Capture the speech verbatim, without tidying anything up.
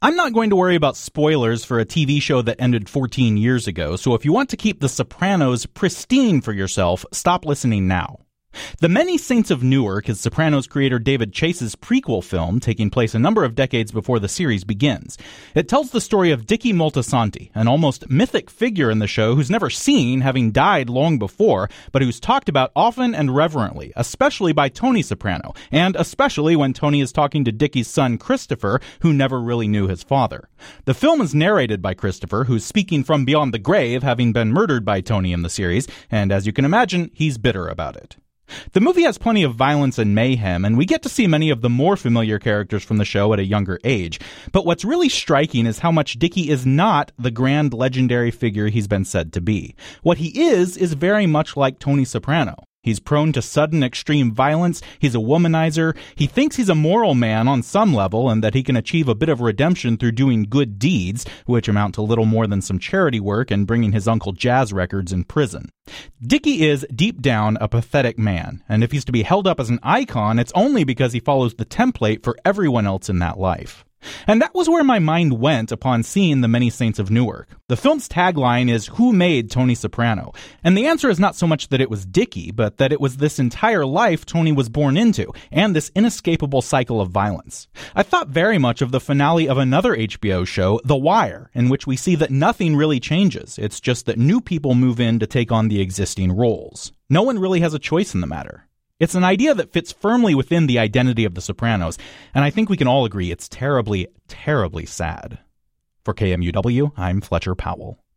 I'm not going to worry about spoilers for a T V show that ended fourteen years ago, so if you want to keep The Sopranos pristine for yourself, stop listening now. The Many Saints of Newark is Sopranos creator David Chase's prequel film, taking place a number of decades before the series begins. It tells the story of Dickie Moltisanti, an almost mythic figure in the show who's never seen, having died long before, but who's talked about often and reverently, especially by Tony Soprano, and especially when Tony is talking to Dickie's son Christopher, who never really knew his father. The film is narrated by Christopher, who's speaking from beyond the grave, having been murdered by Tony in the series, and as you can imagine, he's bitter about it. The movie has plenty of violence and mayhem, and we get to see many of the more familiar characters from the show at a younger age. But what's really striking is how much Dickie is not the grand legendary figure he's been said to be. What he is, is very much like Tony Soprano. He's prone to sudden extreme violence, he's a womanizer, he thinks he's a moral man on some level and that he can achieve a bit of redemption through doing good deeds, which amount to little more than some charity work and bringing his uncle jazz records in prison. Dickie is, deep down, a pathetic man, and if he's to be held up as an icon, it's only because he follows the template for everyone else in that life. And that was where my mind went upon seeing The Many Saints of Newark. The film's tagline is, "Who made Tony Soprano?" And the answer is not so much that it was Dickie, but that it was this entire life Tony was born into, and this inescapable cycle of violence. I thought very much of the finale of another H B O show, The Wire, in which we see that nothing really changes. It's just that new people move in to take on the existing roles. No one really has a choice in the matter. It's an idea that fits firmly within the identity of The Sopranos, and I think we can all agree it's terribly, terribly sad. For K M U W, I'm Fletcher Powell.